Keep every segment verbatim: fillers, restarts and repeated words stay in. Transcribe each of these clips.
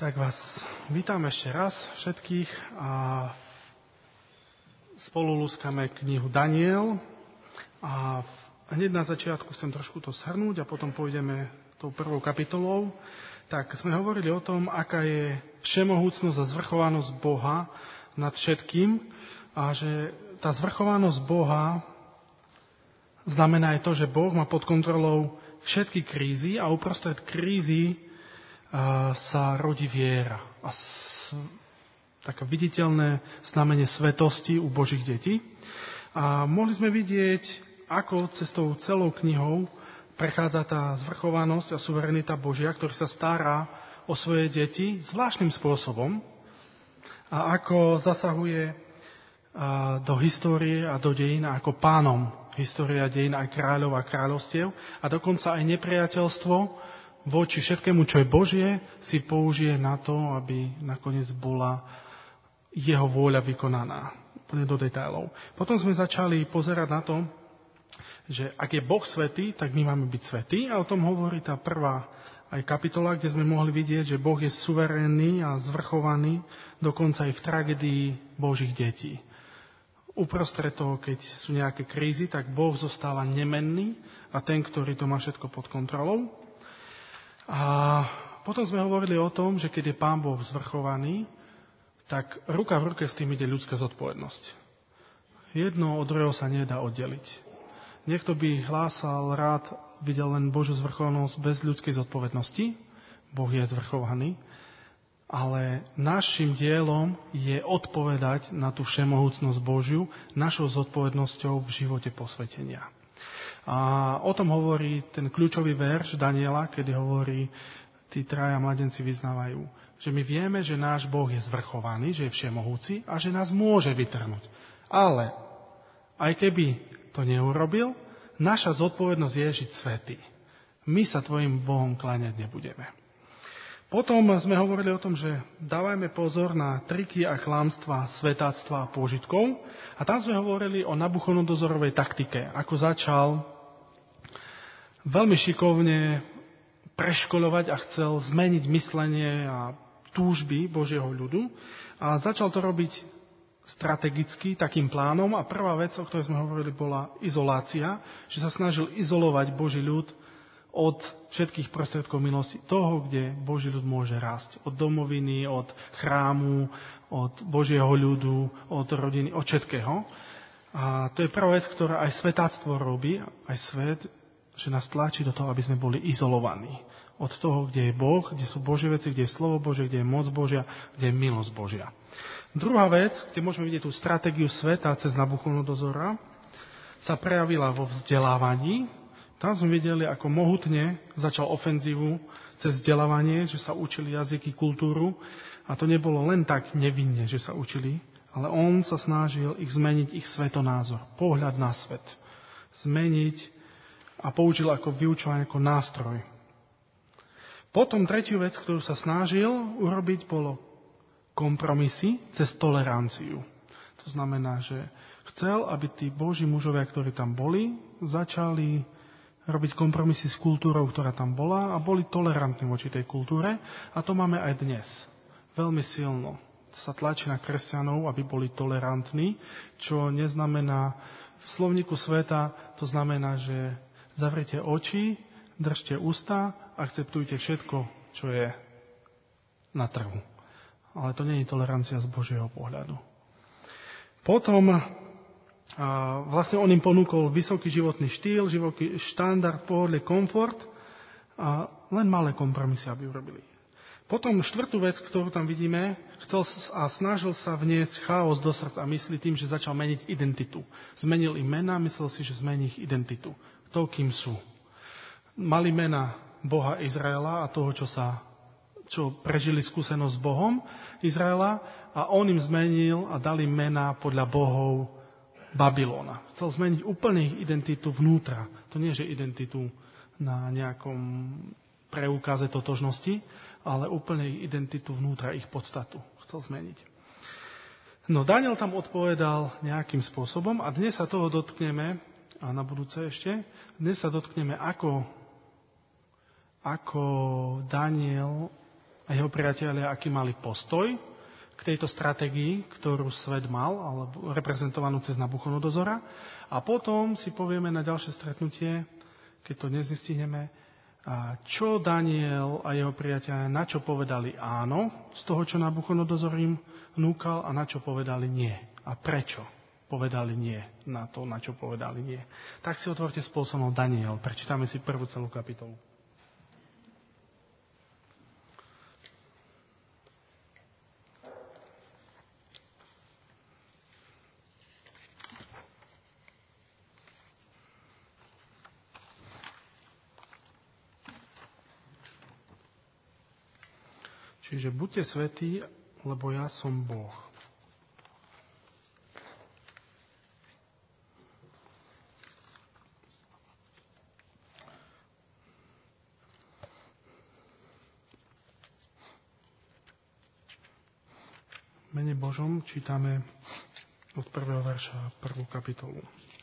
Tak vás vítam ešte raz všetkých a spolu lúskame knihu Daniel a hneď na začiatku chcem trošku to shrnúť a potom pôjdeme tou prvou kapitolou. Tak sme hovorili o tom, aká je všemohúcnosť a zvrchovanosť Boha nad všetkým a že tá zvrchovanosť Boha znamená aj to, že Boh má pod kontrolou všetky krízy a uprostred krízy sa rodí viera a s, také viditeľné znamenie svetosti u Božích detí. A mohli sme vidieť, ako cestou celou knihou prechádza tá zvrchovanosť a suverenita Božia, ktorý sa stará o svoje deti zvláštnym spôsobom a ako zasahuje do histórie a do dejín ako pánom história dejín aj kráľov a kráľovstiev a dokonca aj nepriateľstvo voči všetkému, čo je Božie, si použije na to, aby nakoniec bola jeho vôľa vykonaná. Úplne do detailov. Potom sme začali pozerať na to, že ak je Boh svätý, tak my máme byť svätí. A o tom hovorí tá prvá aj kapitola, kde sme mohli vidieť, že Boh je suverénny a zvrchovaný, dokonca aj v tragédii Božích detí. Uprostred toho, keď sú nejaké krízy, tak Boh zostáva nemenný a ten, ktorý to má všetko pod kontrolou. A potom sme hovorili o tom, že keď je Pán Boh zvrchovaný, tak ruka v ruke s tým ide ľudská zodpovednosť. Jedno od druhého sa nedá oddeliť. Niekto by hlásal rád, videl len Božiu zvrchovanosť bez ľudskej zodpovednosti. Boh je zvrchovaný. Ale našim dielom je odpovedať na tú všemohúcnosť Božiu našou zodpovednosťou v živote posvetenia. A o tom hovorí ten kľúčový verš Daniela, kedy hovorí, tí traja mladenci vyznávajú, že my vieme, že náš Boh je zvrchovaný, že je všemohúci a že nás môže vytrhnúť. Ale aj keby to neurobil, naša zodpovednosť je žiť svätý. My sa tvojim Bohom kláňať nebudeme. Potom sme hovorili o tom, že dávajme pozor na triky a klamstvá, svetáctva a pôžitkov. A tam sme hovorili o Nabuchodonozorovej taktike, ako začal veľmi šikovne preškoľovať a chcel zmeniť myslenie a túžby Božieho ľudu. A začal to robiť strategicky, takým plánom. A prvá vec, o ktorej sme hovorili, bola izolácia, že sa snažil izolovať Boží ľud od všetkých prostriedkov milosti, toho, kde Boží ľud môže rásť. Od domoviny, od chrámu, od Božieho ľudu, od rodiny, od všetkého. A to je prvá vec, ktorá aj svetáctvo robí, aj svet, že nás tlačí do toho, aby sme boli izolovaní. Od toho, kde je Boh, kde sú Božie veci, kde je slovo Božie, kde je moc Božia, kde je milosť Božia. Druhá vec, kde môžeme vidieť tú stratégiu sveta cez Nabuchodonozora, sa prejavila vo vzdelávaní. Tam sme videli, ako mohutne začal ofenzívu cez vzdelávanie, že sa učili jazyky, kultúru. A to nebolo len tak nevinne, že sa učili, ale on sa snažil ich zmeniť, ich svetonázor, pohľad na svet. Zmeniť a použil ako vyučovanie, ako nástroj. Potom tretiu vec, ktorú sa snažil urobiť, bolo kompromisy cez toleranciu. To znamená, že chcel, aby tí Boží mužovia, ktorí tam boli, začali robiť kompromisy s kultúrou, ktorá tam bola a boli tolerantní voči tej kultúre. A to máme aj dnes. Veľmi silno sa tlačí na kresťanov, aby boli tolerantní, čo neznamená v slovníku sveta, to znamená, že zavrite oči, držte ústa, akceptujte všetko, čo je na trhu. Ale to nie je tolerancia z Božieho pohľadu. Potom a vlastne on im ponúkol vysoký životný štýl, životný štandard, pohodlie, komfort a len malé kompromisy, aby urobili. Potom štvrtú vec, ktorú tam vidíme, chcel a snažil sa vniesť chaos do srdca a mysli tým, že začal meniť identitu. Zmenil im mená, myslel si, že zmení ich identitu. To, kým sú. Mali mena Boha Izraela a toho, čo sa čo prežili skúsenosť s Bohom Izraela a on im zmenil a dal im mená podľa bohov Babylona. Chcel zmeniť úplne ich identitu vnútra. To nie je identitu na nejakom preukáze totožnosti, ale úplne ich identitu vnútra, ich podstatu. Chcel zmeniť. No, Daniel tam odpovedal nejakým spôsobom a dnes sa toho dotkneme, a na budúce ešte, dnes sa dotkneme, ako, ako Daniel a jeho priatelia, aký mali postoj k tejto stratégii, ktorú svet mal, alebo reprezentovanú cez Nabuchodonozora. A potom si povieme na ďalšie stretnutie, keď to dnes nestihneme, čo Daniel a jeho priatelia, na čo povedali áno z toho, čo Nabuchodonozor im núkal, a na čo povedali nie. A prečo povedali nie na to, na čo povedali nie. Tak si otvorte spolu so mnou Daniel. Prečítame si prvú celú kapitolu. Čiže buďte svätí, lebo ja som Boh. V mene Božom čítame od prvého verša prvú kapitolu.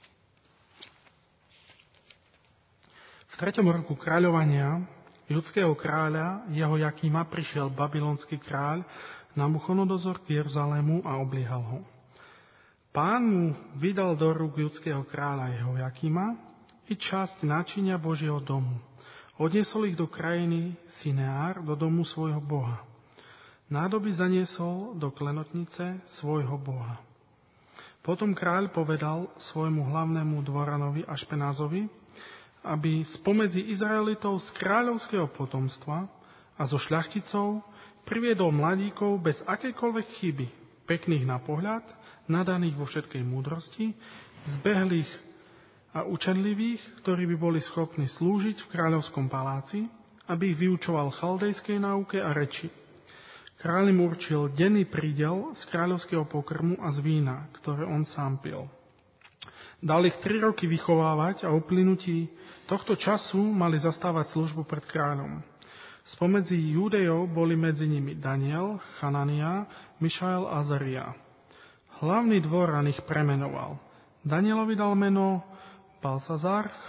V treťom roku kráľovania judského kráľa Jehojakíma prišiel babylonský kráľ Nabuchodonozor k Jeruzalému a obliehal ho. Pán mu vydal do rúk judského kráľa Jehojakíma i časť náčinia Božieho domu. Odniesol ich do krajiny Sineár, do domu svojho boha. Nádoby zaniesol do klenotnice svojho boha. Potom kráľ povedal svojmu hlavnému dvoranovi Ašpenázovi, aby spomedzi Izraelitov z kráľovského potomstva a zo šľachticov priviedol mladíkov bez akejkoľvek chyby, pekných na pohľad, nadaných vo všetkej múdrosti, zbehlých a učenlivých, ktorí by boli schopní slúžiť v kráľovskom paláci, aby ich vyučoval chaldejskej náuke a reči. Kráľ im určil denný prídel z kráľovského pokrmu a z vína, ktoré on sám pil. Dal ich tri roky vychovávať a uplynutí tohto času mali zastávať službu pred kráľom. Spomedzi Judejov boli medzi nimi Daniel, Chanania, Mišael a Azaria. Hlavný dvoran ich premenoval. Danielovi dal meno Balsazar,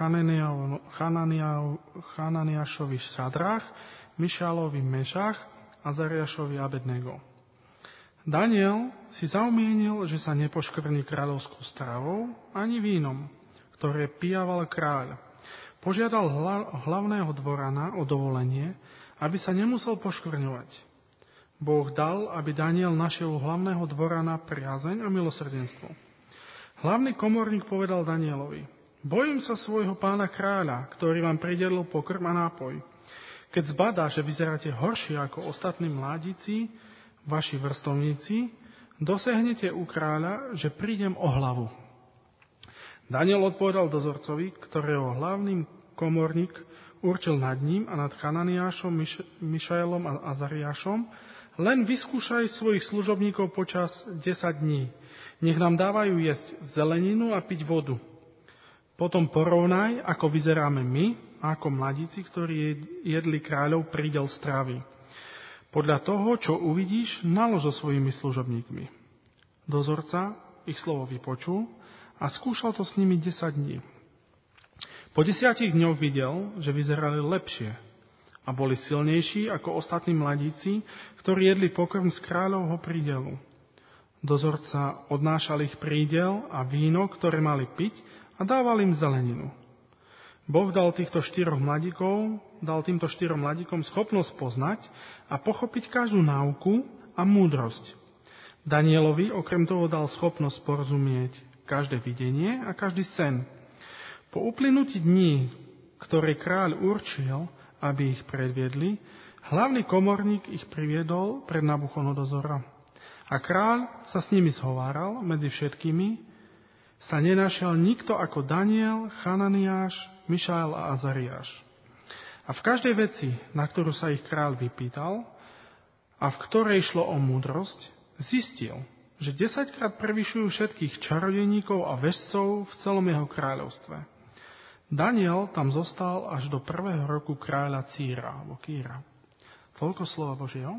Chananiášovi Šadrach, Mišaelovi Mešach, Azariášovi Abednego. Daniel si zaumienil, že sa nepoškvrní kráľovskou stravou ani vínom, ktoré pijával kráľ. Požiadal hlavného dvorana o dovolenie, aby sa nemusel poškvrňovať. Boh dal, aby Daniel našiel u hlavného dvorana priazeň a milosrdenstvo. Hlavný komorník povedal Danielovi: Bojím sa svojho pána kráľa, ktorý vám pridelil pokrm a nápoj. Keď zbadá, že vyzeráte horšie ako ostatní mladíci, vaši vrstovníci, dosiahnete u kráľa, že prídem o hlavu. Daniel odpovedal dozorcovi, ktorého hlavný komorník určil nad ním a nad Chananiášom, Miš- Mišaelom a Azariášom: len vyskúšaj svojich služobníkov počas desať dní. Nech nám dávajú jesť zeleninu a piť vodu. Potom porovnaj, ako vyzeráme my a ako mladíci, ktorí jedli kráľov prídel stravy. Podľa toho, čo uvidíš, nalož so svojimi služobníkmi. Dozorca ich slovo vypočul a skúšal to s nimi desať dní. Po desiatich dňoch videl, že vyzerali lepšie a boli silnejší ako ostatní mladíci, ktorí jedli pokrm z kráľovho prídelu. Dozorca odnášal ich prídel a víno, ktoré mali piť, a dával im zeleninu. Boh dal týchto štyroch mladíkov, dal týmto štyrom mladíkom schopnosť poznať a pochopiť každú náuku a múdrosť. Danielovi okrem toho dal schopnosť porozumieť každé videnie a každý sen. Po uplynutí dní, ktoré kráľ určil, aby ich predviedli, hlavný komorník ich priviedol pred Nabuchodonozora. A kráľ sa s nimi zhováral, medzi všetkými sa nenašiel nikto ako Daniel, Chananiáš, Mišael a Azariáš. A v každej veci, na ktorú sa ich kráľ vypýtal a v ktorej šlo o múdrosť, zistil, že desaťkrát prevyšujú všetkých čarodejníkov a vešcov v celom jeho kráľovstve. Daniel tam zostal až do prvého roku kráľa Círa, alebo Kýra. Toľko slova Božieho.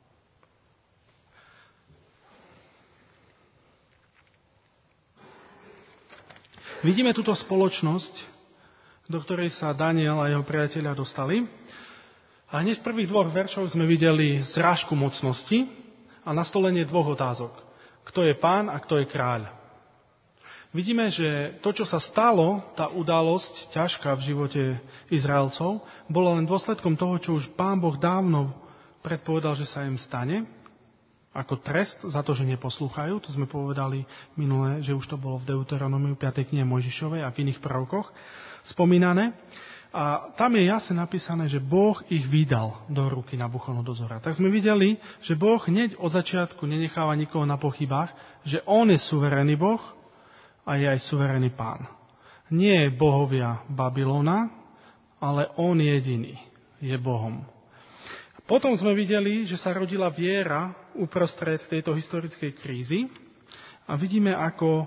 Vidíme túto spoločnosť, do ktorej sa Daniel a jeho priatelia dostali. A hneď v prvých dvoch veršoch sme videli zrážku mocnosti a nastolenie dvoch otázok. Kto je pán a kto je kráľ? Vidíme, že to, čo sa stalo, tá udalosť ťažká v živote Izraelcov, bolo len dôsledkom toho, čo už Pán Boh dávno predpovedal, že sa im stane, ako trest za to, že neposlúchajú. To sme povedali minule, že už to bolo v Deuteronomiu piatej knihe Mojžišovej a v iných prvkoch spomínané. A tam je jasne napísané, že Boh ich vydal do ruky Nabuchodonozora. Tak sme videli, že Boh hneď od začiatku nenecháva nikoho na pochybách, že On je suverénny Boh, a je aj suverénny pán. Nie je bohovia Babylona, ale on jediný je Bohom. Potom sme videli, že sa rodila viera uprostred tejto historickej krízy a vidíme, ako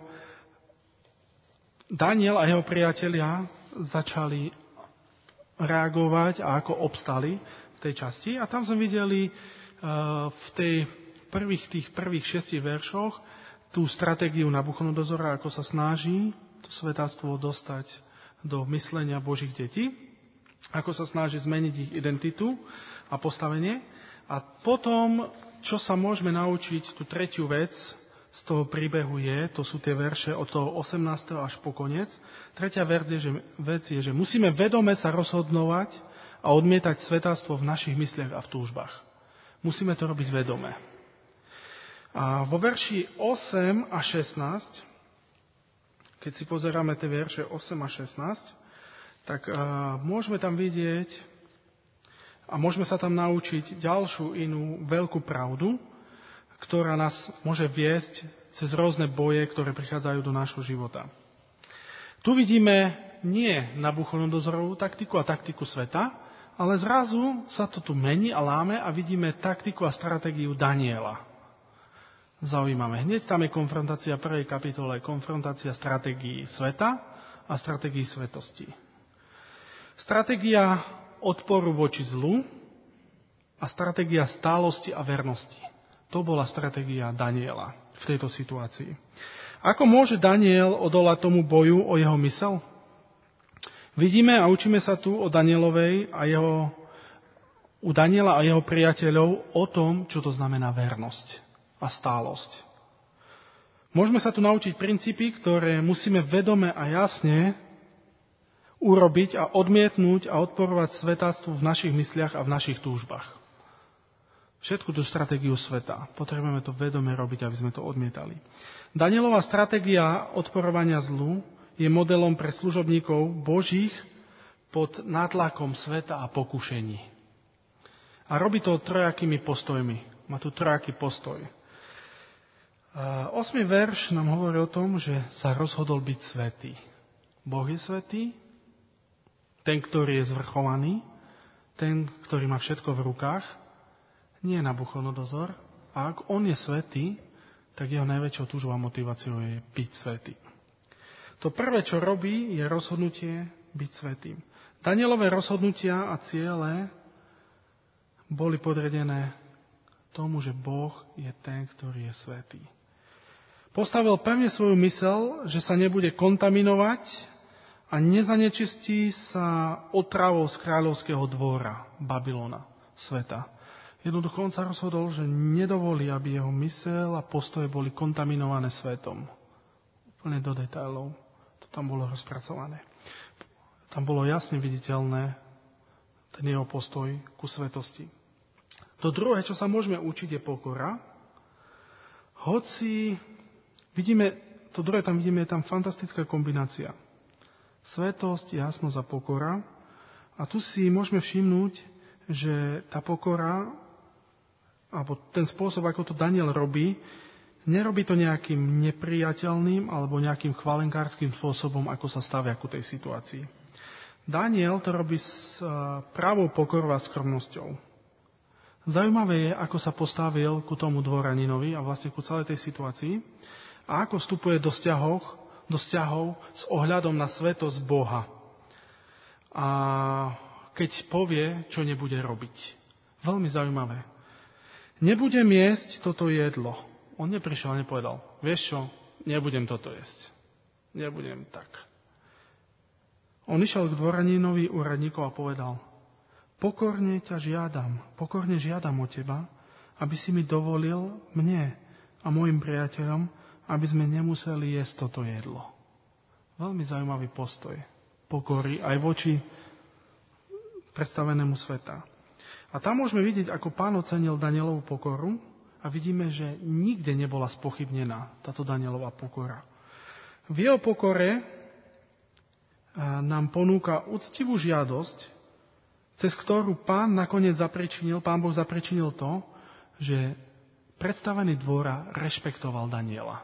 Daniel a jeho priatelia začali reagovať a ako obstali v tej časti. A tam sme videli v tej prvých, tých prvých šestich veršoch tú stratégiu Nabuchodonozora, ako sa snaží to svätstvo dostať do myslenia Božích detí, ako sa snaží zmeniť ich identitu a postavenie. A potom, čo sa môžeme naučiť, tú tretiu vec z toho príbehu je, to sú tie verše od toho osemnásteho až po koniec. Tretia vec je, že, vec je, že musíme vedome sa rozhodnovať a odmietať svätstvo v našich mysliach a v túžbách. Musíme to robiť vedome. A vo verši osem a šestnásť, keď si pozeráme tie verše osem a šestnásť, tak uh, môžeme tam vidieť a môžeme sa tam naučiť ďalšiu inú veľkú pravdu, ktorá nás môže viesť cez rôzne boje, ktoré prichádzajú do nášho života. Tu vidíme nie Nabuchodonozorovú taktiku a taktiku sveta, ale zrazu sa to tu mení a láme a vidíme taktiku a stratégiu Daniela. Zaujímavé. Hneď tam je konfrontácia v prvej kapitole, konfrontácia stratégií sveta a stratégií svetosti. Stratégia odporu voči zlu a stratégia stálosti a vernosti. To bola stratégia Daniela v tejto situácii. Ako môže Daniel odolať tomu boju o jeho mysel? Vidíme a učíme sa tu o Danielovej a jeho, u Daniela a jeho priateľov o tom, čo to znamená vernosť a stálosť. Môžeme sa tu naučiť princípy, ktoré musíme vedome a jasne urobiť a odmietnúť a odporovať svätárstvu v našich mysliach a v našich túžbách. Všetku tú stratégiu sveta. Potrebujeme to vedome robiť, aby sme to odmietali. Danielová stratégia odporovania zlu je modelom pre služobníkov Božích pod nátlakom sveta a pokušení. A robí to trojakými postojmi. Má tu trojaký postoj. Osmý verš nám hovorí o tom, že sa rozhodol byť svätý. Boh je svätý, ten, ktorý je zvrchovaný, ten, ktorý má všetko v rukách, nie je Nabuchodonozor. A ak on je svätý, tak jeho najväčšou túžbou a motiváciou je byť svätý. To prvé, čo robí, je rozhodnutie byť svätým. Danielové rozhodnutia a ciele boli podriadené tomu, že Boh je ten, ktorý je svätý. Postavil pevne svoju mysel, že sa nebude kontaminovať a nezanečistí sa otravou z kráľovského dvora Babylona, sveta. Jednoducho on sa rozhodol, že nedovolí, aby jeho mysel a postoje boli kontaminované svetom. Úplne do detailov. To tam bolo rozpracované. Tam bolo jasne viditeľné ten jeho postoj ku svetosti. To druhé, čo sa môžeme učiť, je pokora. Hoci vidíme, to druhé tam vidíme, je tam fantastická kombinácia. Svetosť, jasnosť a pokora. A tu si môžeme všimnúť, že tá pokora, alebo ten spôsob, ako to Daniel robí, nerobí to nejakým nepriateľným alebo nejakým chvalenkárskym spôsobom, ako sa stavia ku tej situácii. Daniel to robí s pravou pokorou a skromnosťou. Zaujímavé je, ako sa postavil ku tomu dvoraninovi a vlastne ku celej tej situácii a ako vstupuje do vzťahov, do vzťahov s ohľadom na svetosť Boha. A keď povie, čo nebude robiť. Veľmi zaujímavé. Nebudem jesť toto jedlo. On neprišiel a nepovedal, vieš čo, nebudem toto jesť. Nebudem tak. On išiel k dvoraninovi úradníkov a povedal, pokorne ťa žiadam, pokorne žiadam o teba, aby si mi dovolil mne a mojim priateľom, aby sme nemuseli jesť toto jedlo. Veľmi zaujímavý postoj pokory aj voči predstavenému sveta. A tam môžeme vidieť, ako Pán ocenil Danielovú pokoru a vidíme, že nikde nebola spochybnená táto Danielová pokora. V jeho pokore nám ponúka úctivú žiadosť, cez ktorú Pán nakoniec zapričinil, Pán Boh zapričinil to, že predstavený dvora rešpektoval Daniela.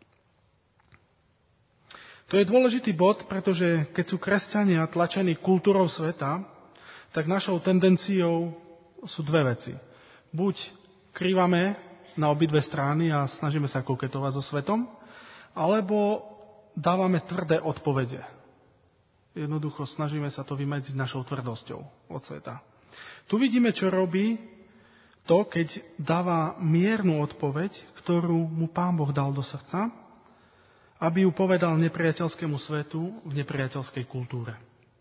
To je dôležitý bod, pretože keď sú kresťania tlačení kultúrou sveta, tak našou tendenciou sú dve veci. Buď krývame na obidve strany a snažíme sa koketovať so svetom, alebo dávame tvrdé odpovede. Jednoducho snažíme sa to vymedziť našou tvrdosťou od sveta. Tu vidíme, čo robí to, keď dáva miernu odpoveď, ktorú mu Pán Boh dal do srdca, aby ju povedal nepriateľskému svetu v nepriateľskej kultúre.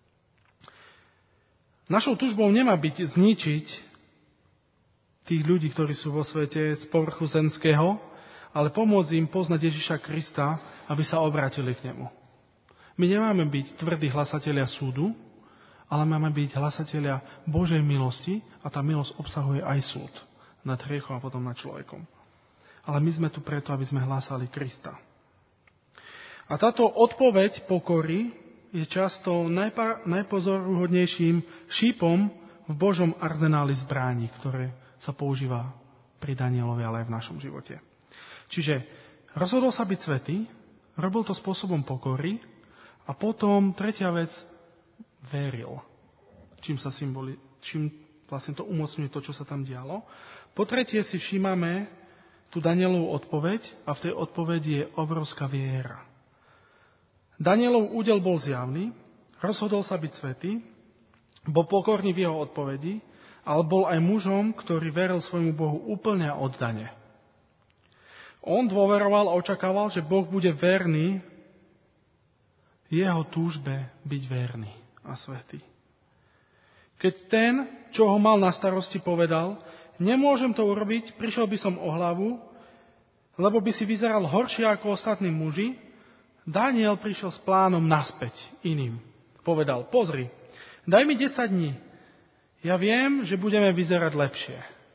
Našou túžbou nemá byť zničiť tých ľudí, ktorí sú vo svete z povrchu zemského, ale pomôcť im poznať Ježiša Krista, aby sa obrátili k nemu. My nemáme byť tvrdí hlasatelia súdu, ale máme byť hlasatelia Božej milosti a tá milosť obsahuje aj súd nad hriechom a potom nad človekom. Ale my sme tu preto, aby sme hlásali Krista. A táto odpoveď pokory je často najpa- najpozoruhodnejším šípom v Božom arzenáli zbraní, ktoré sa používa pri Danielovi, ale aj v našom živote. Čiže rozhodol sa byť svätý, robil to spôsobom pokory a potom tretia vec, veril. Čím sa symboli, čím vlastne to umocňuje to, čo sa tam dialo. Po tretie si všímame tú Danielovú odpoveď a v tej odpovedi je obrovská viera. Danielov údel bol zjavný, rozhodol sa byť svätý, bol pokorný v jeho odpovedi, ale bol aj mužom, ktorý veril svojmu Bohu úplne a oddane. On dôveroval a očakával, že Boh bude verný jeho túžbe byť verný a svätý. Keď ten, čo ho mal na starosti, povedal, nemôžem to urobiť, prišiel by som o hlavu, lebo by si vyzeral horšie ako ostatní muži, Daniel prišiel s plánom naspäť iným. Povedal, pozri, daj mi desať dní. Ja viem, že budeme vyzerať lepšie.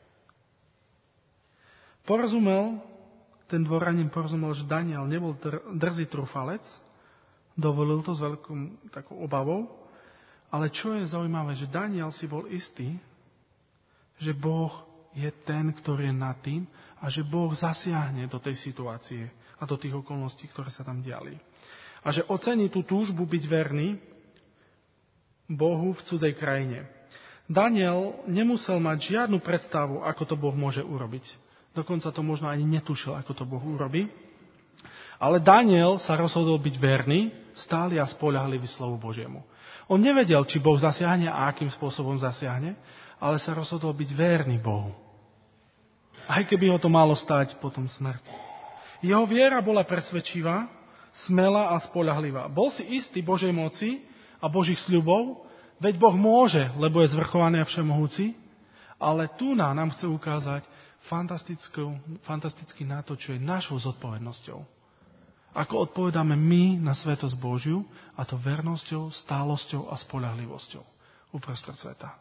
Porozumel, ten dvoranin porozumel, že Daniel nebol dr- drzý trúfalec, dovolil to s veľkou takou obavou, ale čo je zaujímavé, že Daniel si bol istý, že Boh je ten, ktorý je nad tým a že Boh zasiahne do tej situácie a do tých okolností, ktoré sa tam diali. A že ocení tú túžbu byť verný Bohu v cudzej krajine. Daniel nemusel mať žiadnu predstavu, ako to Boh môže urobiť. Dokonca to možno ani netušil, ako to Boh urobí. Ale Daniel sa rozhodol byť verný, stály a spoľahlivý slovu Božiemu. On nevedel, či Boh zasiahne a akým spôsobom zasiahne, ale sa rozhodol byť verný Bohu. Aj keby ho to malo stáť potom smrť. Jeho viera bola presvedčivá, smelá a spoľahlivá. Bol si istý Božej moci a Božích sľubov, veď Boh môže, lebo je zvrchovaný a všemohúci, ale tu nám chce ukázať fantasticky na to, čo je našou zodpovednosťou. Ako odpovedáme my na svetosť Božiu, a to vernosťou, stálosťou a spoľahlivosťou uprostred sveta.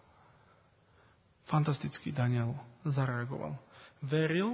Fantasticky Daniel zareagoval. Veril,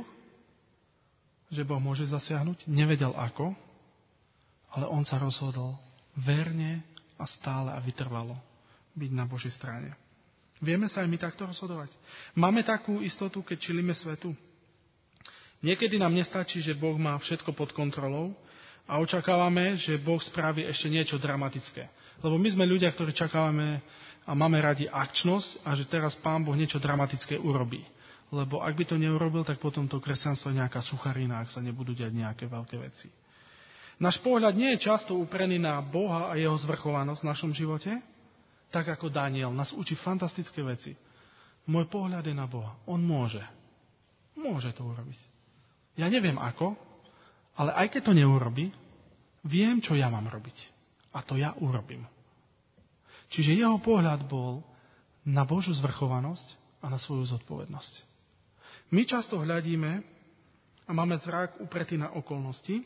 že Boh môže zasiahnuť, nevedel ako, ale on sa rozhodol verne a stále a vytrvalo byť na Božej strane. Vieme sa aj my takto rozhodovať. Máme takú istotu, keď čilíme svetu. Niekedy nám nestačí, že Boh má všetko pod kontrolou a očakávame, že Boh spraví ešte niečo dramatické. Lebo my sme ľudia, ktorí čakávame a máme radi akčnosť a že teraz Pán Boh niečo dramatické urobí. Lebo ak by to neurobil, tak potom to kresťanstvo je nejaká sucharina, ak sa nebudú diať nejaké veľké veci. Náš pohľad nie je často uprený na Boha a jeho zvrchovanosť v našom živote, tak ako Daniel nás učí fantastické veci. Môj pohľad je na Boha. On môže. Môže to urobiť. Ja neviem ako, ale aj keď to neurobí, viem, čo ja mám robiť. A to ja urobím. Čiže jeho pohľad bol na Božiu zvrchovanosť a na svoju zodpovednosť. My často hľadíme a máme zrak upretý na okolnosti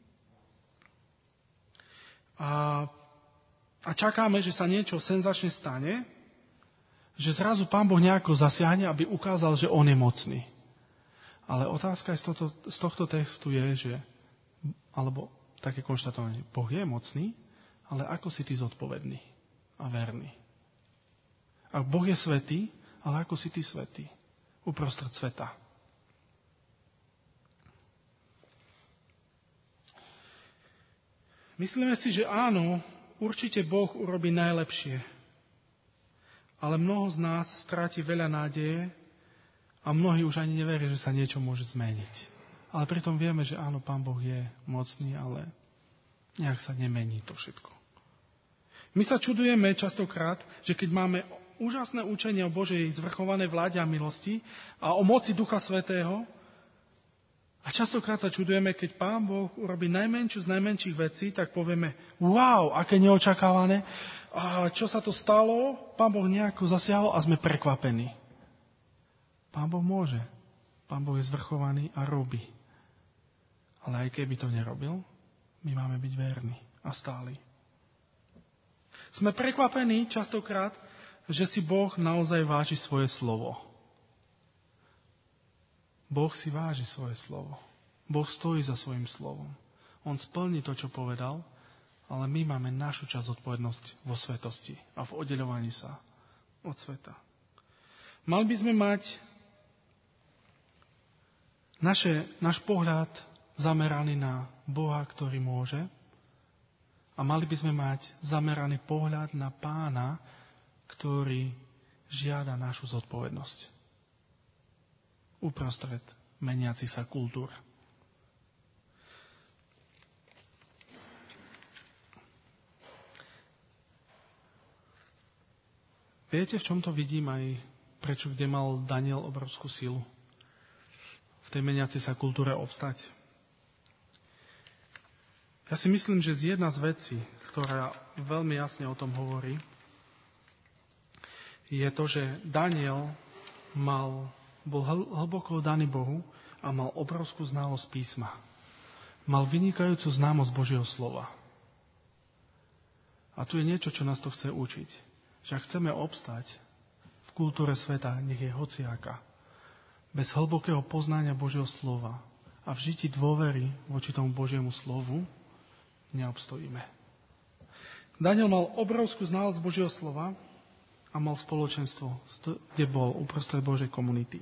a, a čakáme, že sa niečo senzačne stane, že zrazu Pán Boh nejako zasiahne, aby ukázal, že On je mocný. Ale otázka z tohto, z tohto textu je, že, alebo také konštatovanie, Boh je mocný, ale ako si ty zodpovedný a verný? A Boh je svätý, ale ako si ty svätý uprostred sveta? Myslíme si, že áno, určite Boh urobí najlepšie. Ale mnoho z nás stráti veľa nádeje a mnohí už ani neveria, že sa niečo môže zmeniť. Ale pritom vieme, že áno, Pán Boh je mocný, ale nejak sa nemení to všetko. My sa čudujeme častokrát, že keď máme úžasné učenie o Božej zvrchovanej vláde a milosti a o moci Ducha Svätého, a častokrát sa čudujeme, keď Pán Boh urobí najmenšiu z najmenších vecí, tak povieme, wow, aké neočakávané, a čo sa to stalo, Pán Boh nejako zasiahol a sme prekvapení. Pán Boh môže. Pán Boh je zvrchovaný a robí. Ale aj keby to nerobil, my máme byť verní a stáli. Sme prekvapení častokrát, že si Boh naozaj váži svoje slovo. Boh si váži svoje slovo. Boh stojí za svojím slovom. On splní to, čo povedal, ale my máme našu časť zodpovednosť vo svetosti a v oddeľovaní sa od sveta. Mali by sme mať naše, náš pohľad zameraný na Boha, ktorý môže, a mali by sme mať zameraný pohľad na Pána, ktorý žiada našu zodpovednosť uprostred meniacich sa kultúr. Viete, v čom to vidím aj prečo, kde mal Daniel obrovskú silu v tej meniacej sa kultúre obstať? Ja si myslím, že jedna z vecí, ktorá veľmi jasne o tom hovorí, je to, že Daniel mal, bol hlboko daný Bohu a mal obrovskú znalosť písma. Mal vynikajúcu známosť Božieho slova. A tu je niečo, čo nás to chce učiť. Že ak chceme obstať v kultúre sveta, nech je hociaká, bez hlbokého poznania Božieho slova a v žití dôvery voči tomu Božiemu slovu, neobstojíme. Daniel mal obrovskú znalosť Božieho slova a mal spoločenstvo, kde bol uprostred Božej komunity.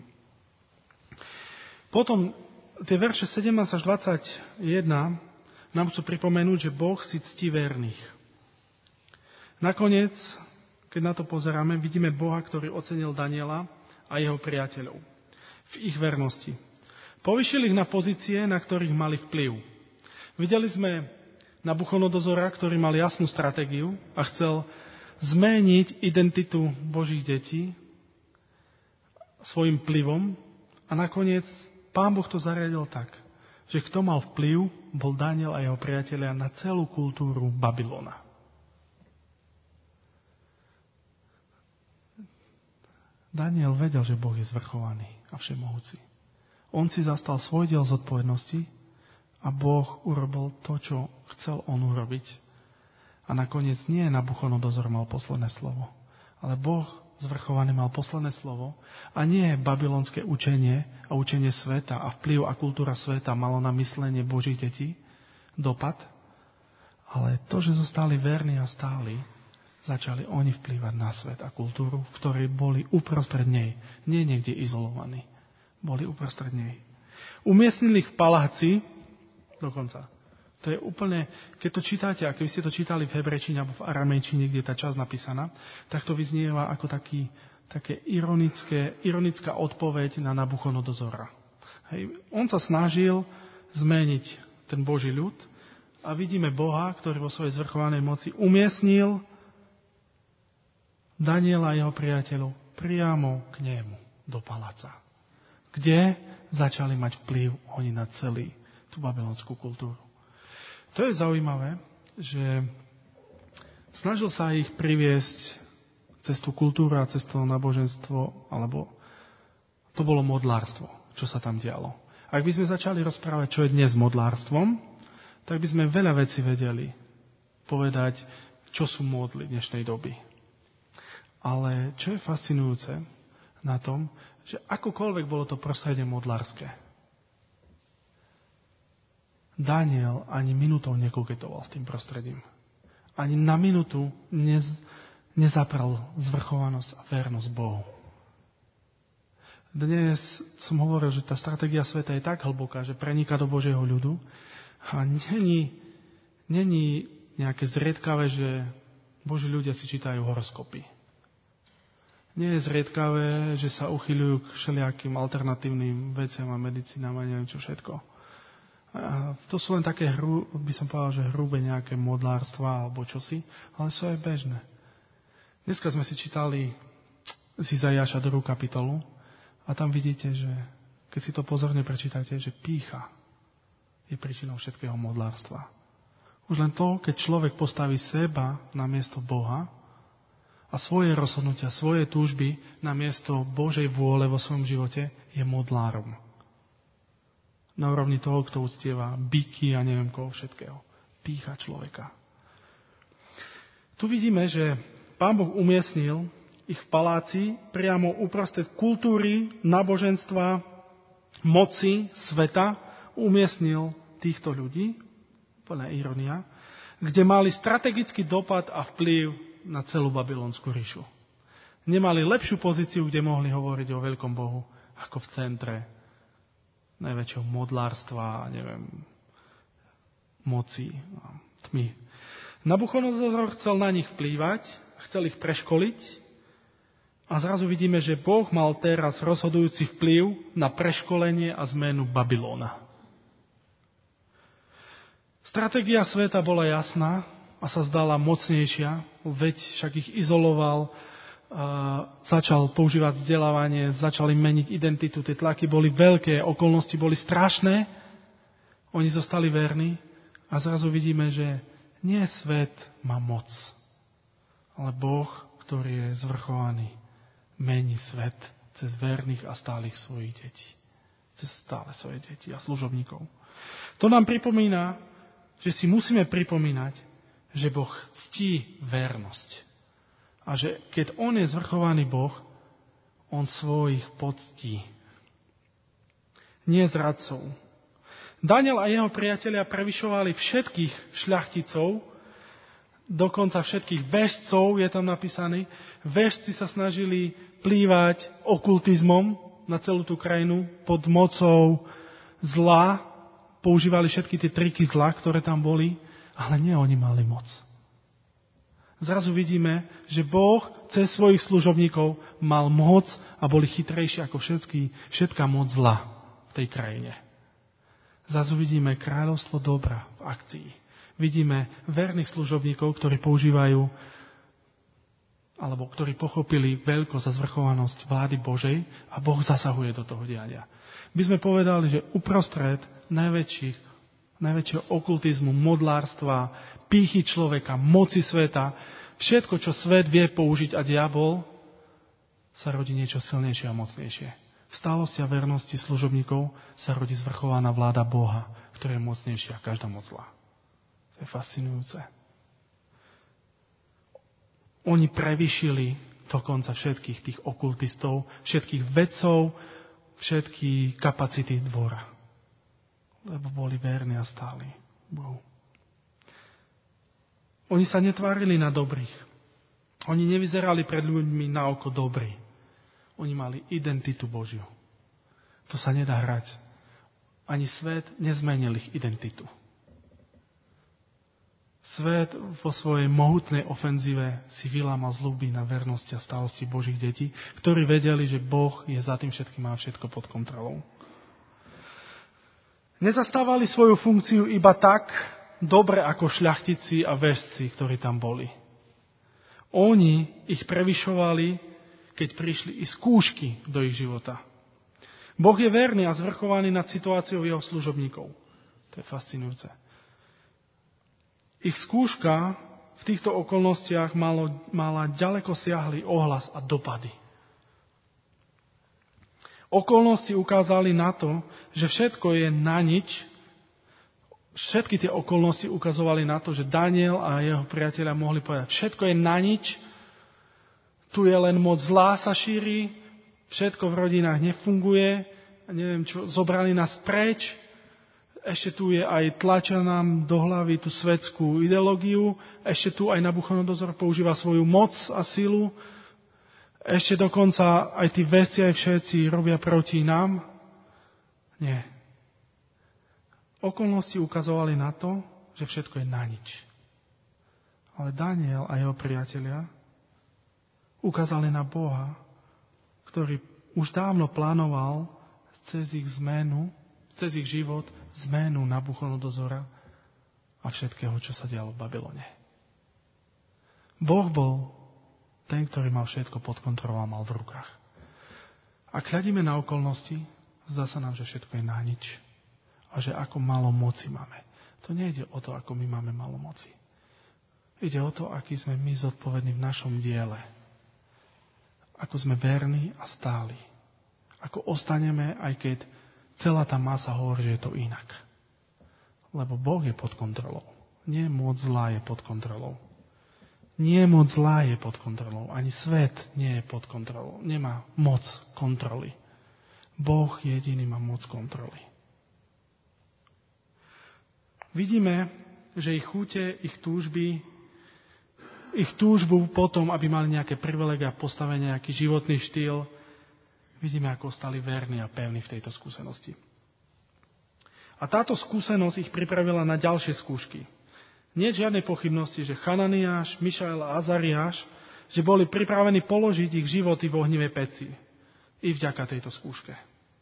Potom tie verše sedemnásť až dvadsaťjeden nám chcú pripomenúť, že Boh si ctí verných. Nakoniec, keď na to pozeráme, vidíme Boha, ktorý ocenil Daniela a jeho priateľov v ich vernosti. Povyšil ich na pozície, na ktorých mali vplyv. Videli sme Nabuchodonozora, ktorý mal jasnú stratégiu a chcel zmeniť identitu Božích detí svojim vplyvom a nakoniec Pán Boh to zariadil tak, že kto mal vplyv, bol Daniel a jeho priatelia na celú kultúru Babylona. Daniel vedel, že Boh je zvrchovaný a všemohúci. On si zastal svoj diel zodpovednosti a Boh urobil to, čo chcel on urobiť. A nakoniec nie Nabuchodonozor mal posledné slovo, ale Boh zvrchovaný mal posledné slovo a nie babylonské učenie a učenie sveta a vplyv a kultúra sveta malo na myslenie Božích detí dopad, ale to, že zostali verní a stáli, začali oni vplývať na svet a kultúru, v ktorej boli uprostred nej. Nie niekde izolovaní. Boli uprostred nej. Umiestnili ich v paláci, dokonca. To je úplne, keď to čítate, a keby ste to čítali v hebrejčine alebo v aramejčine, kde je tá časť napísaná, tak to vyznieva ako taký, také ironické, ironická odpoveď na Nabuchodonozora. Hej. On sa snažil zmeniť ten Boží ľud a vidíme Boha, ktorý vo svojej zvrchovanej moci umiestnil Daniela a jeho priateľov priamo k nemu do paláca, kde začali mať vplyv oni na celý tú babylonskú kultúru. To je zaujímavé, že snažil sa ich priviesť cez tú kultúru a cez to náboženstvo, alebo to bolo modlárstvo, čo sa tam dialo. Ak by sme začali rozprávať, čo je dnes modlárstvom, tak by sme veľa vecí vedeli povedať, čo sú modly dnešnej doby. Ale čo je fascinujúce na tom, že akokoľvek bolo to prostredie modlárske, Daniel ani minútou nekoketoval s tým prostredím. Ani na minútu nez, nezapral zvrchovanosť a vernosť Bohu. Dnes som hovoril, že tá stratégia sveta je tak hlboká, že preniká do Božieho ľudu a není, není nejaké zriedkavé, že Boží ľudia si čítajú horoskopy. Nie je zriedkavé, že sa uchyľujú k všelijakým alternatívnym veciam a medicínám a neviem čo všetko. A to sú len také, hru, by som povedal, že hrubé nejaké modlárstva alebo čosi, ale sú aj bežné. Dneska sme si čítali z Izaiáša druhú kapitolu a tam vidíte, že keď si to pozorne prečítate, že pýcha je príčinou všetkého modlárstva. Už len to, keď človek postaví seba na miesto Boha a svoje rozhodnutia, svoje túžby na miesto Božej vôle vo svojom živote, je modlárom. Na úrovni toho, kto uctieva byky a neviem koho všetkého. Pýcha človeka. Tu vidíme, že Pán Boh umiestnil ich v paláci priamo uprostred kultúry, náboženstva, moci, sveta. Umiestnil týchto ľudí, plná ironia, kde mali strategický dopad a vplyv na celú babylonskú ríšu. Nemali lepšiu pozíciu, kde mohli hovoriť o veľkom Bohu, ako v centre najväčšieho modlárstva, neviem, moci, tmy. Nabuchodonozor chcel na nich vplývať, chcel ich preškoliť a zrazu vidíme, že Boh mal teraz rozhodujúci vplyv na preškolenie a zmenu Babylona. Stratégia sveta bola jasná a sa zdala mocnejšia, veď však ich izoloval, začal používať vzdelávanie, začali meniť identitu, tie tlaky boli veľké, okolnosti boli strašné, oni zostali verní a zrazu vidíme, že nie svet má moc, ale Boh, ktorý je zvrchovaný, mení svet cez verných a stálych svojich detí. Cez stále svoje deti a služobníkov. To nám pripomína, že si musíme pripomínať, že Boh ctí vernosť. A že keď on je zvrchovaný Boh, on svojich poctí. Nie zradcov. Daniel a jeho priatelia prevyšovali všetkých šľachticov, dokonca všetkých veštcov, je tam napísaný. Veštci sa snažili plývať okultizmom na celú tú krajinu pod mocou zla. Používali všetky tie triky zla, ktoré tam boli, ale nie oni mali moc. Zrazu vidíme, že Boh cez svojich služobníkov mal moc a boli chytrejší ako všetky, všetká moc zla v tej krajine. Zrazu vidíme kráľovstvo dobra v akcii. Vidíme verných služobníkov, ktorí používajú alebo ktorí pochopili veľkosť a zvrchovanosť vlády Božej a Boh zasahuje do toho diania. By sme povedali, že uprostred najväčších, najväčšieho okultizmu, modlárstva, pýchy človeka, moci sveta, všetko, čo svet vie použiť a diabol, sa rodí niečo silnejšie a mocnejšie. V stálosti a vernosti služobníkov sa rodí zvrchovaná vláda Boha, ktorá je mocnejšia každá moc zla. To je fascinujúce. Oni prevýšili dokonca všetkých tých okultistov, všetkých vedcov, všetky kapacity dvora. Lebo boli verní a stáli Bohu. Oni sa netvárili na dobrých. Oni nevyzerali pred ľuďmi na oko dobrí. Oni mali identitu Božiu. To sa nedá hrať. Ani svet nezmenil ich identitu. Svet vo svojej mohutnej ofenzíve si vylámal zľuby na vernosti a stálosti Božích detí, ktorí vedeli, že Boh je za tým všetkým, má všetko pod kontrolou. Nezastávali svoju funkciu iba tak dobre ako šľachtici a veštci, ktorí tam boli. Oni ich prevyšovali, keď prišli i skúšky do ich života. Boh je verný a zvrchovaný nad situáciou jeho služobníkov. To je fascinujúce. Ich skúška v týchto okolnostiach malo, mala ďaleko siahly ohlas a dopady. Okolnosti ukázali na to, že všetko je na nič. Všetky tie okolnosti ukazovali na to, že Daniel a jeho priatelia mohli povedať, všetko je na nič, tu je len moc zlá sa šíri, všetko v rodinách nefunguje, neviem čo, zobrali nás preč, ešte tu je aj tlačia nám do hlavy tú svetskú ideológiu, ešte tu aj Nabuchodonozor používa svoju moc a silu, ešte dokonca aj tí vesci, aj všetci robia proti nám. Nie. Okolnosti ukazovali na to, že všetko je na nič. Ale Daniel a jeho priatelia ukázali na Boha, ktorý už dávno plánoval cez ich zmenu, cez ich život, zmenu Nabuchodonozora a všetkého, čo sa dialo v Babylone. Boh bol ten, ktorý mal všetko pod kontrolou a mal v rukách. Ak hľadíme na okolnosti, zdá sa nám, že všetko je na nič. A že ako málo moci máme. To nejde o to, ako my máme málo moci. Ide o to, aký sme my zodpovední v našom diele. Ako sme verní a stáli. Ako ostaneme, aj keď celá tá masa hovorí, že je to inak. Lebo Boh je pod kontrolou. Nie moc zlá je pod kontrolou. Nie moc zlá je pod kontrolou. Ani svet nie je pod kontrolou. Nemá moc kontroly. Boh jediný má moc kontroly. Vidíme, že ich chute, ich túžby, ich túžbu potom, aby mali nejaké privilégia, postavenie, nejaký životný štýl, vidíme, ako stali verní a pevní v tejto skúsenosti. A táto skúsenosť ich pripravila na ďalšie skúšky. Nie je žiadnej pochybnosti, že Chananiáš, Mišael a Azariáš, že boli pripravení položiť ich životy v ohnivej peci. I vďaka tejto skúške.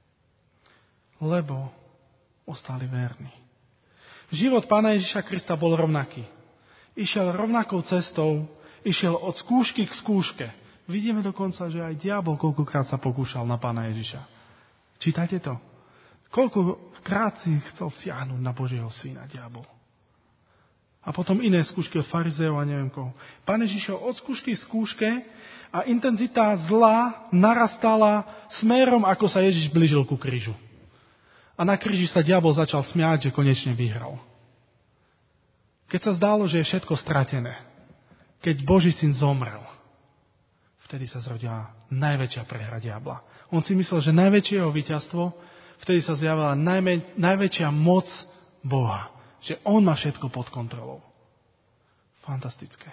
Lebo ostali verní. Život Pána Ježiša Krista bol rovnaký. Išiel rovnakou cestou, išiel od skúšky k skúške. Vidíme dokonca, že aj diabol koľkokrát sa pokúšal na Pána Ježiša. Čítajte to. Koľkokrát si chcel siahnuť na Božieho syna diabol. A potom iné skúšky od farizeov a neviem koho. Pán Ježiš šiel od skúšky k skúške a intenzita zla narastala smerom, ako sa Ježiš blížil ku krížu. A na kríži sa diabol začal smiať, že konečne vyhral. Keď sa zdalo, že je všetko stratené, keď Boží syn zomrel, vtedy sa zrodila najväčšia prehra diabla. On si myslel, že najväčšie jeho víťazstvo, vtedy sa zjavila najmä, najväčšia moc Boha. Že on má všetko pod kontrolou. Fantastické.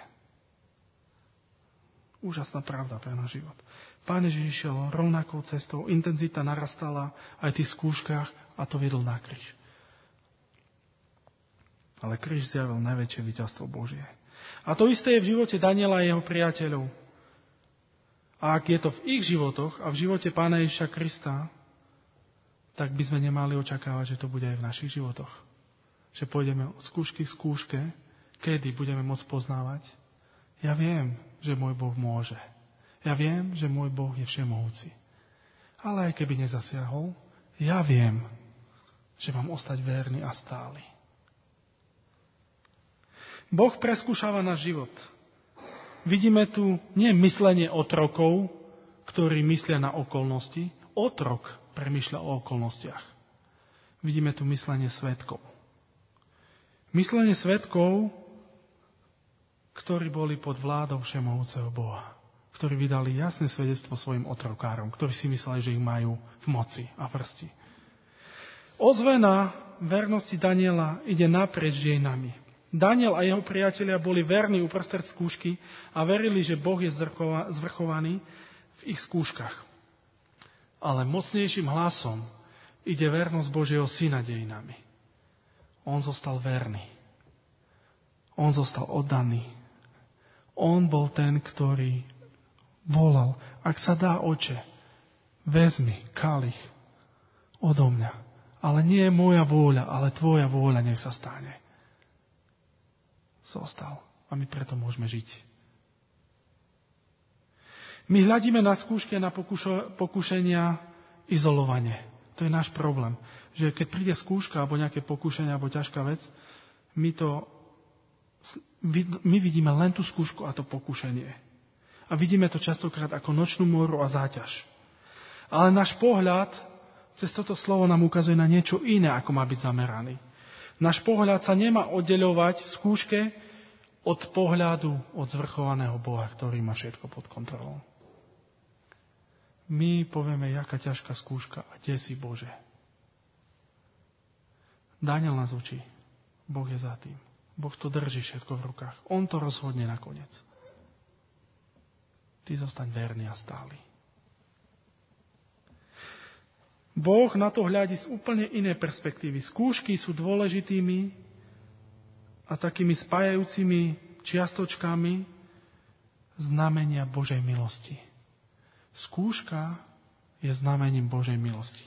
Úžasná pravda pre náš život. Pán Ježiš šiel rovnakou cestou, intenzita narastala aj v tých skúškach a to viedol na kríž. Ale kríž zjavil najväčšie víťazstvo Božie. A to isté je v živote Daniela a jeho priateľov. A ak je to v ich životoch a v živote Pána Ježiša Krista, tak by sme nemali očakávať, že to bude aj v našich životoch. Že pôjdeme od skúšky k skúške, kedy budeme môcť poznávať. Ja viem, že môj Boh môže. Ja viem, že môj Boh je všemohúci. Ale aj keby nezasiahol, ja viem, že mám ostať verný a stály. Boh preskúšava náš život. Vidíme tu nie myslenie otrokov, ktorí myslia na okolnosti. Otrok premýšľa o okolnostiach. Vidíme tu myslenie svedkov. Myslenie svedkov, ktorí boli pod vládou všemohúceho Boha. Ktorí vydali jasné svedectvo svojim otrokárom, ktorí si mysleli, že ich majú v moci a vrsti. Ozvena vernosti Daniela ide naprieč dejinami. Daniel a jeho priatelia boli verní uprostred skúšky a verili, že Boh je zvrchovaný v ich skúškach. Ale mocnejším hlasom ide vernosť Božieho syna dejinami. On zostal verný. On zostal oddaný. On bol ten, ktorý volal, ak sa dá, Oče, vezmi kalich odo mňa. Ale nie je moja vôľa, ale tvoja vôľa nech sa stane. Zostal. A my preto môžeme žiť. My hľadíme na skúšky a na pokušo, pokušenia izolovane. To je náš problém. Že keď príde skúška alebo nejaké pokušenie alebo ťažká vec, my to My vidíme len tú skúšku a to pokušenie. A vidíme to častokrát ako nočnú moru a záťaž. Ale náš pohľad cez toto slovo nám ukazuje na niečo iné, ako má byť zameraný. Náš pohľad sa nemá oddeľovať v skúške od pohľadu od zvrchovaného Boha, ktorý má všetko pod kontrolou. My povieme, jaká ťažká skúška a kde si Bože. Daniel nás učí. Boh je za tým. Boh to drží všetko v rukách. On to rozhodne nakoniec. Ty zostaň verný a stály. Boh na to hľadí z úplne inej perspektívy. Skúšky sú dôležitými a takými spájajúcimi čiastočkami znamenia Božej milosti. Skúška je znamením Božej milosti.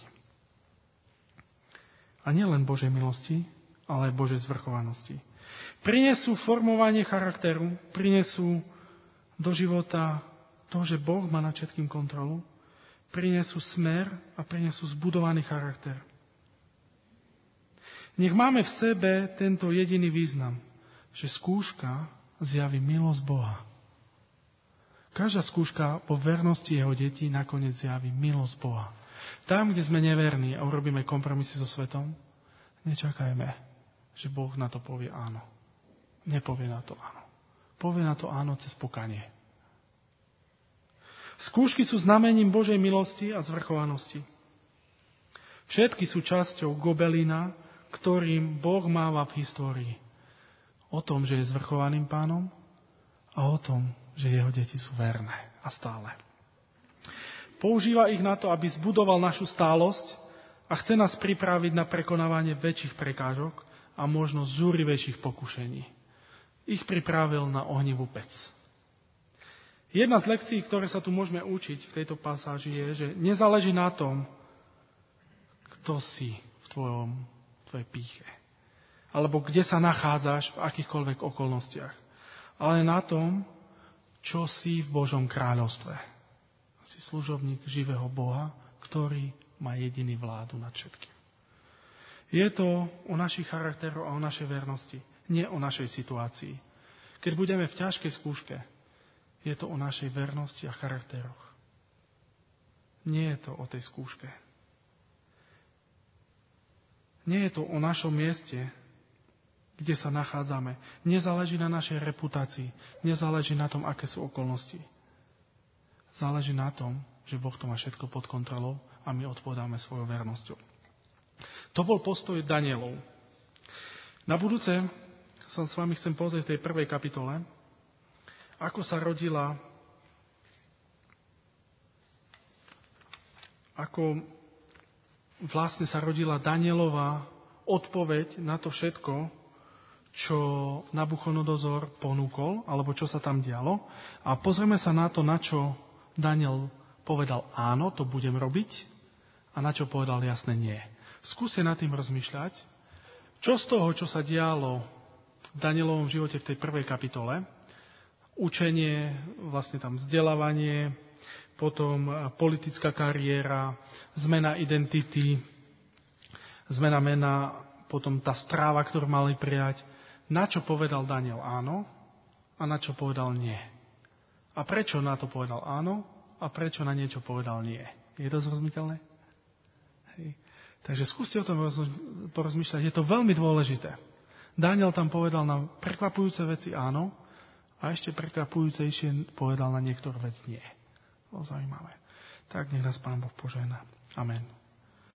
A nielen Božej milosti, ale aj Božej zvrchovanosti. Prinesú formovanie charakteru, prinesú do života to, že Boh má nad všetkým kontrolu, prinesú smer a prinesú zbudovaný charakter. Nech máme v sebe tento jediný význam, že skúška zjaví milosť Boha. Každá skúška po vernosti jeho detí nakoniec zjaví milosť Boha. Tam, kde sme neverní a urobíme kompromisy so svetom, nečakajme, že Boh na to povie áno. Nepovie na to áno. Povie na to áno cez pokanie. Skúšky sú znamením Božej milosti a zvrchovanosti. Všetky sú časťou gobelina, ktorým Boh máva v histórii. O tom, že je zvrchovaným pánom a o tom, že jeho deti sú verné a stále. Používa ich na to, aby zbudoval našu stálosť a chce nás pripraviť na prekonávanie väčších prekážok a možno zúrivejších pokušení. Ich pripravil na ohnivú pec. Jedna z lekcií, ktoré sa tu môžeme učiť v tejto pasáži je, že nezáleží na tom, kto si v tvojom, v tvojej pýche. Alebo kde sa nachádzaš v akýchkoľvek okolnostiach. Ale na tom, čo si v Božom kráľovstve. Si služobník živého Boha, ktorý má jediný vládu nad všetkým. Je to o našich charakteroch a o našej vernosti, nie o našej situácii. Keď budeme v ťažkej skúške, je to o našej vernosti a charakteroch. Nie je to o tej skúške. Nie je to o našom mieste, kde sa nachádzame. Nezáleží na našej reputácii. Nezáleží na tom, aké sú okolnosti. Záleží na tom, že Boh to má všetko pod kontrolou a my odpovedáme svojou vernosťou. To bol postoj Danielov. Na budúce som s vami chcem pozrieť v tej prvej kapitole, ako sa rodila, ako vlastne sa rodila Danielová odpoveď na to všetko, čo Nabuchodonozor ponúkol, alebo čo sa tam dialo. A pozrieme sa na to, na čo Daniel povedal áno, to budem robiť, a na čo povedal jasne nie. Skúste nad tým rozmýšľať, čo z toho, čo sa dialo v Danielovom živote v tej prvej kapitole, učenie, vlastne tam vzdelávanie, potom politická kariéra, zmena identity, zmena mena, potom tá správa, ktorú mali prijať, na čo povedal Daniel áno a na čo povedal nie. A prečo na to povedal áno a prečo na niečo povedal nie. Je to zrozumiteľné? Hej. Takže skúste o tom porozmýšľať. Je to veľmi dôležité. Daniel tam povedal na prekvapujúce veci áno a ešte prekvapujúcejšie povedal na niektorú vec nie. To zaujímavé. Tak nech nás Pán Boh požehná. Amen.